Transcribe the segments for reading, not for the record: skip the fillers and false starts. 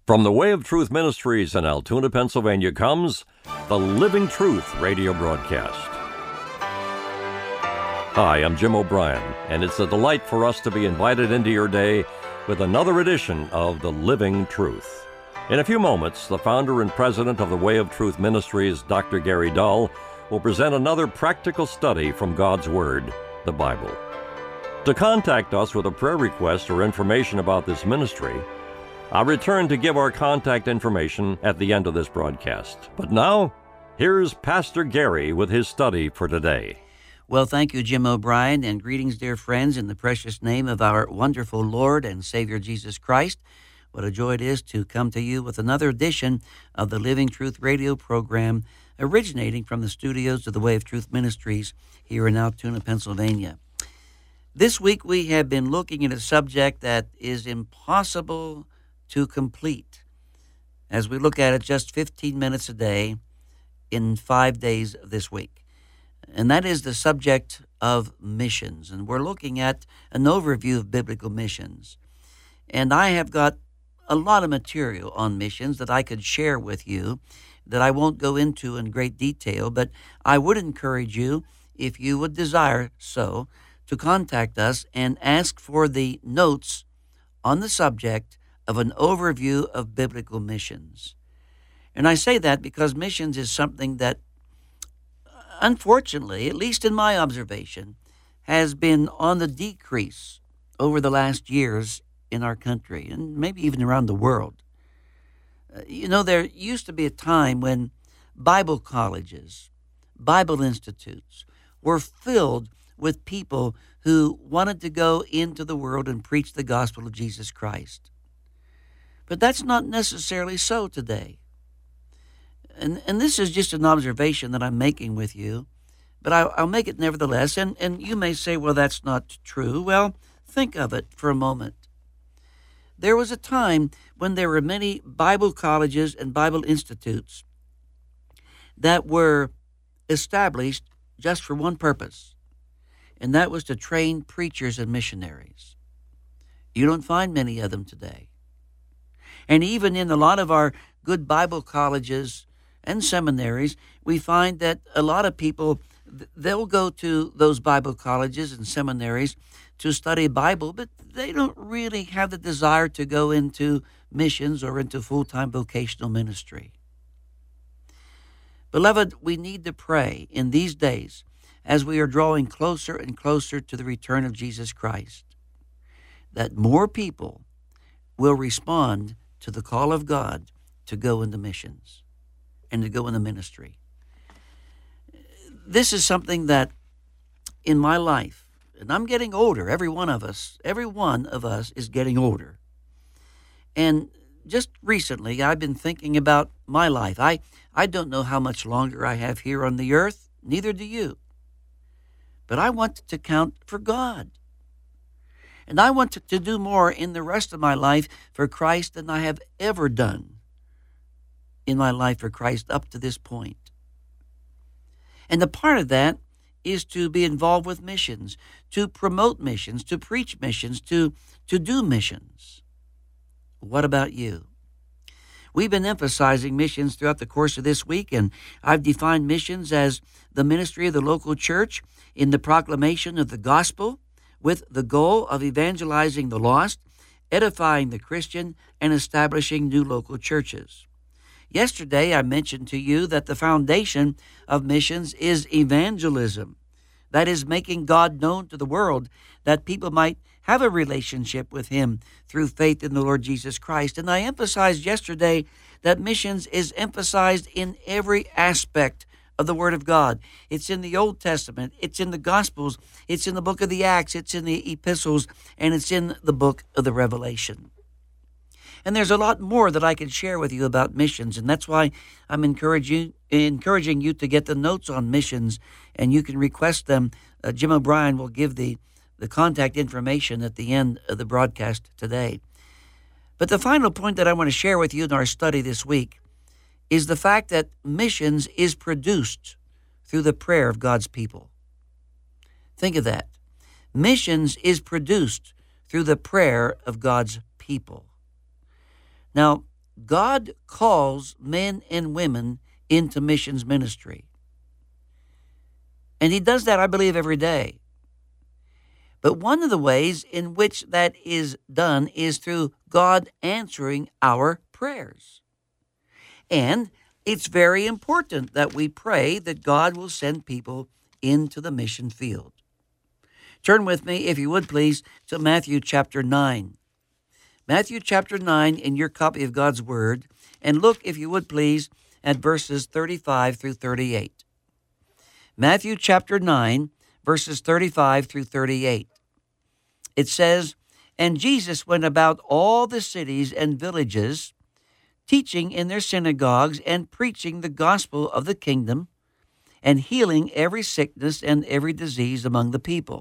From the Way of Truth Ministries in Altoona, Pennsylvania comes the Living Truth radio broadcast. Hi, I'm Jim O'Brien, and it's a delight for us to be invited into your day with another edition of the Living Truth. In a few moments, the founder and president of the Way of Truth Ministries, Dr. Gary Dull, will present another practical study from God's Word, the Bible. To contact us with a prayer request or information about this ministry, I'll return to give our contact information at the end of this broadcast. But now, here's Pastor Gary with his study for today. Well, thank you, Jim O'Brien, and greetings, dear friends, in the precious name of our wonderful Lord and Savior Jesus Christ. What a joy it is to come to you with another edition of the Living Truth radio program, originating from the studios of the Way of Truth Ministries here in Altoona, Pennsylvania. This week we have been looking at a subject that is impossible to complete as we look at it just 15 minutes a day in 5 days of this week. And that is the subject of missions. And we're looking at an overview of biblical missions. And I have got a lot of material on missions that I could share with you that I won't go into in great detail, but I would encourage you, if you would desire so, to contact us and ask for the notes on the subject of an overview of biblical missions. And I say that because missions is something that, unfortunately, at least in my observation, has been on the decrease over the last years in our country and maybe even around the world. There used to be a time when Bible colleges, Bible institutes were filled with people who wanted to go into the world and preach the gospel of Jesus Christ. But that's not necessarily so today. And this is just an observation that I'm making with you, but I'll make it nevertheless. And you may say, well, that's not true. Well, think of it for a moment. There was a time when there were many Bible colleges and Bible institutes that were established just for one purpose, and that was to train preachers and missionaries. You don't find many of them today. And even in a lot of our good Bible colleges and seminaries, we find that a lot of people, they'll go to those Bible colleges and seminaries to study Bible, but they don't really have the desire to go into missions or into full-time vocational ministry. Beloved, we need to pray in these days as we are drawing closer and closer to the return of Jesus Christ, that more people will respond to the call of God to go into missions and to go into ministry. This is something that in my life, and I'm getting older, every one of us is getting older. And just recently, I've been thinking about my life. I don't know how much longer I have here on the earth, neither do you. But I want to count for God. And I want to do more in the rest of my life for Christ than I have ever done in my life for Christ up to this point. And the part of that is to be involved with missions, to promote missions, to preach missions, to do missions. What about you? We've been emphasizing missions throughout the course of this week, and I've defined missions as the ministry of the local church in the proclamation of the gospel, with the goal of evangelizing the lost, edifying the Christian, and establishing new local churches. Yesterday, I mentioned to you that the foundation of missions is evangelism. That is, making God known to the world, that people might have a relationship with Him through faith in the Lord Jesus Christ. And I emphasized yesterday that missions is emphasized in every aspect of the Word of God. It's in the Old Testament, it's in the Gospels, it's in the book of the Acts, it's in the epistles, and it's in the book of the Revelation. And there's a lot more that I can share with you about missions, and that's why I'm encouraging you to get the notes on missions, and you can request them. Jim O'Brien will give the contact information at the end of the broadcast today. But the final point that I want to share with you in our study this week is the fact that missions is produced through the prayer of God's people. Think of that. Missions is produced through the prayer of God's people. Now, God calls men and women into missions ministry. And he does that, I believe, every day. But one of the ways in which that is done is through God answering our prayers. And it's very important that we pray that God will send people into the mission field. Turn with me, if you would please, to Matthew chapter 9. Matthew chapter 9 in your copy of God's Word, and look, if you would please, at verses 35 through 38. Matthew chapter 9, verses 35 through 38. It says, "And Jesus went about all the cities and villages, teaching in their synagogues and preaching the gospel of the kingdom, and healing every sickness and every disease among the people.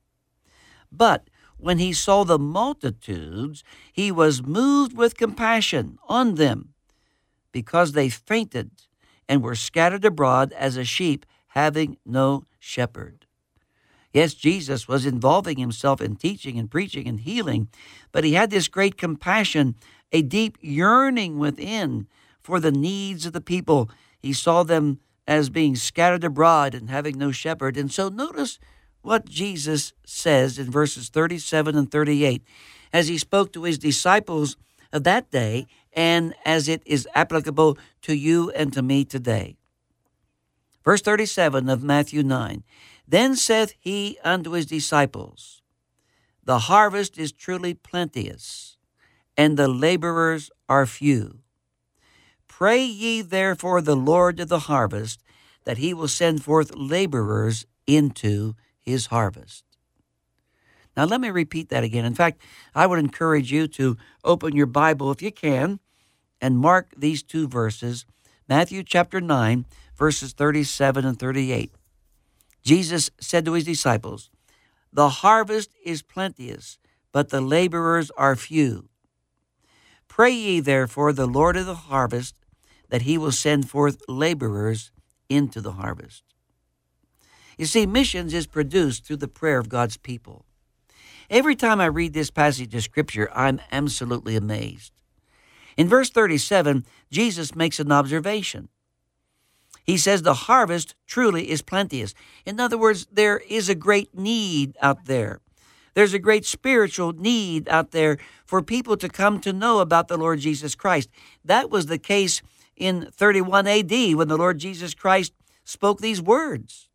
But when he saw the multitudes, he was moved with compassion on them, because they fainted and were scattered abroad as a sheep having no shepherd." Yes, Jesus was involving himself in teaching and preaching and healing, but he had this great compassion, a deep yearning within for the needs of the people. He saw them as being scattered abroad and having no shepherd. And so notice what Jesus says in verses 37 and 38 as he spoke to his disciples of that day and as it is applicable to you and to me today. Verse 37 of Matthew 9, "Then saith he unto his disciples, The harvest is truly plenteous, and the laborers are few. Pray ye therefore the Lord of the harvest, that he will send forth laborers into his harvest." Now let me repeat that again. In fact, I would encourage you to open your Bible, if you can, and mark these two verses, Matthew chapter 9, verses 37 and 38. Jesus said to his disciples, "The harvest is plenteous, but the laborers are few. Pray ye therefore the Lord of the harvest, that he will send forth laborers into the harvest." You see, missions is produced through the prayer of God's people. Every time I read this passage of Scripture, I'm absolutely amazed. In verse 37, Jesus makes an observation. He says the harvest truly is plenteous. In other words, there is a great need out there. There's a great spiritual need out there for people to come to know about the Lord Jesus Christ. That was the case in 31 AD when the Lord Jesus Christ spoke these words.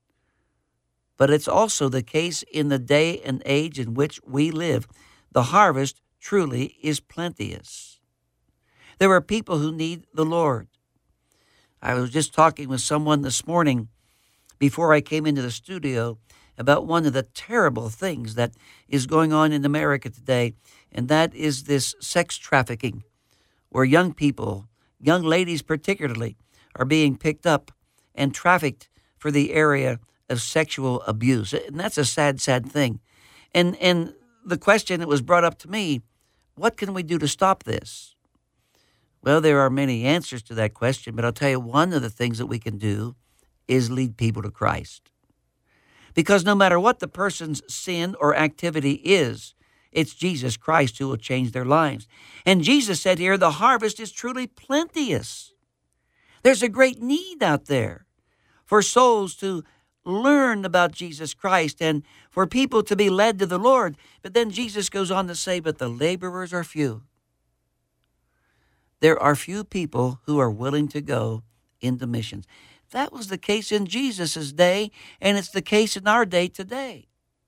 But it's also the case in the day and age in which we live. The harvest truly is plenteous. There are people who need the Lord. I was just talking with someone this morning before I came into the studio about one of the terrible things that is going on in America today, and that is this sex trafficking, where young people, young ladies particularly, are being picked up and trafficked for the area of sexual abuse. And that's a sad, sad thing. And the question that was brought up to me, what can we do to stop this? Well, there are many answers to that question, but I'll tell you one of the things that we can do is lead people to Christ. Because no matter what the person's sin or activity is, it's Jesus Christ who will change their lives. And Jesus said here, the harvest is truly plenteous. There's a great need out there for souls to learn about Jesus Christ and for people to be led to the Lord. But then Jesus goes on to say, but the laborers are few. There are few people who are willing to go into missions. That was the case in Jesus' day, and it's the case in our day today.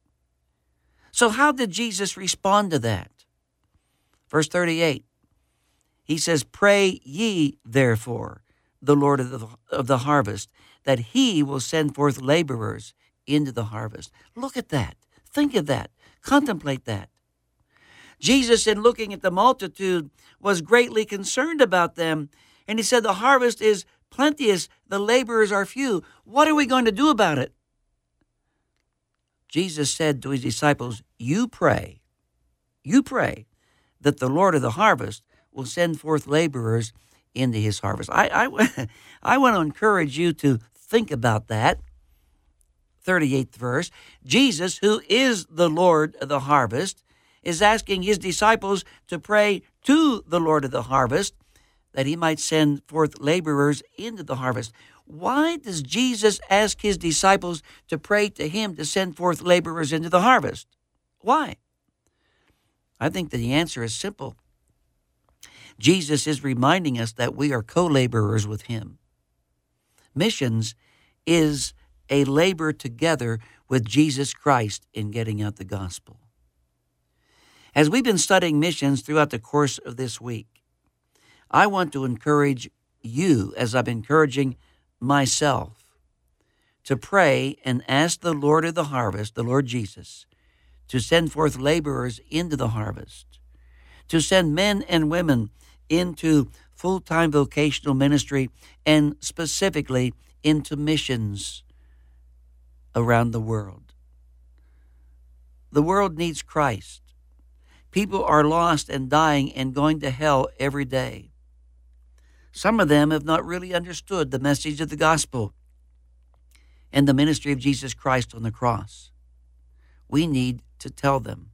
So how did Jesus respond to that? Verse 38, he says, "Pray ye therefore the Lord of the harvest, that he will send forth laborers into the harvest." Look at that. Think of that. Contemplate that. Jesus, in looking at the multitude, was greatly concerned about them. And he said, the harvest is plenteous, the laborers are few. What are we going to do about it? Jesus said to his disciples, you pray that the Lord of the harvest will send forth laborers into his harvest. I want to encourage you to think about that. 38th verse, Jesus, who is the Lord of the harvest, is asking his disciples to pray to the Lord of the harvest that he might send forth laborers into the harvest. Why does Jesus ask his disciples to pray to him to send forth laborers into the harvest? Why? I think that the answer is simple. Jesus is reminding us that we are co-laborers with him. Missions is a labor together with Jesus Christ in getting out the gospel. As we've been studying missions throughout the course of this week, I want to encourage you, as I'm encouraging myself, to pray and ask the Lord of the harvest, the Lord Jesus, to send forth laborers into the harvest, to send men and women into full-time vocational ministry and specifically into missions around the world. The world needs Christ. People are lost and dying and going to hell every day. Some of them have not really understood the message of the gospel and the ministry of Jesus Christ on the cross. We need to tell them.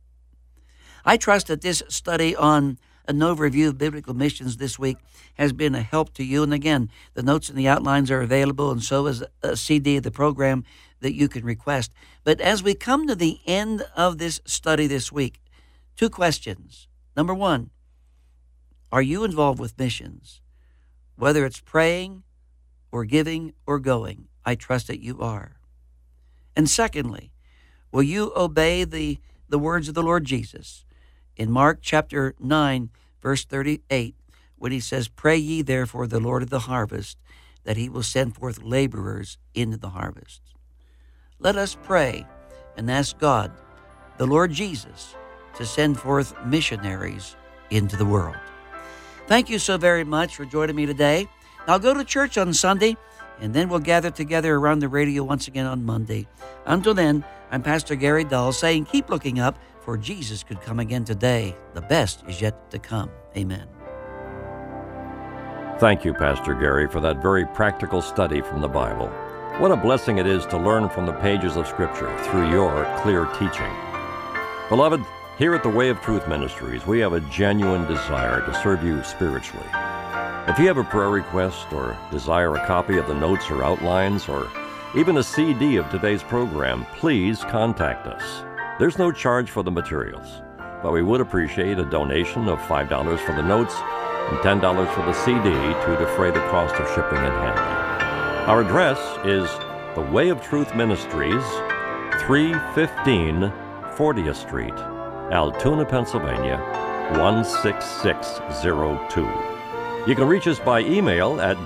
I trust that this study on an overview of biblical missions this week has been a help to you. And again, the notes and the outlines are available, and so is a CD of the program that you can request. But as we come to the end of this study this week, 2 questions. Number 1, are you involved with missions? Whether it's praying or giving or going, I trust that you are. And secondly, will you obey the words of the Lord Jesus in Mark chapter 9, verse 38, when he says, "Pray ye therefore the Lord of the harvest, that he will send forth laborers into the harvest." Let us pray and ask God, the Lord Jesus, to send forth missionaries into the world. Thank you so very much for joining me today. I'll go to church on Sunday, and then we'll gather together around the radio once again on Monday. Until then, I'm Pastor Gary Dull saying keep looking up, for Jesus could come again today. The best is yet to come. Amen. Thank you, Pastor Gary, for that very practical study from the Bible. What a blessing it is to learn from the pages of Scripture through your clear teaching. Beloved, here at the Way of Truth Ministries, we have a genuine desire to serve you spiritually. If you have a prayer request or desire a copy of the notes or outlines or even a CD of today's program, please contact us. There's no charge for the materials, but we would appreciate a donation of $5 for the notes and $10 for the CD to defray the cost of shipping and handling. Our address is the Way of Truth Ministries, 315 40th Street, Altoona, Pennsylvania, 16602. You can reach us by email at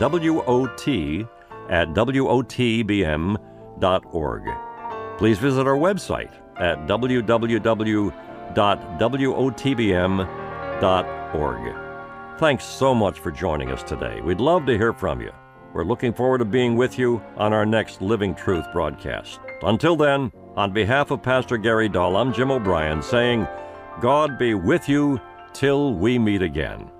wot@wotbm.org. Please visit our website at www.wotbm.org. Thanks so much for joining us today. We'd love to hear from you. We're looking forward to being with you on our next Living Truth broadcast. Until then, on behalf of Pastor Gary Dull, I'm Jim O'Brien saying, God be with you till we meet again.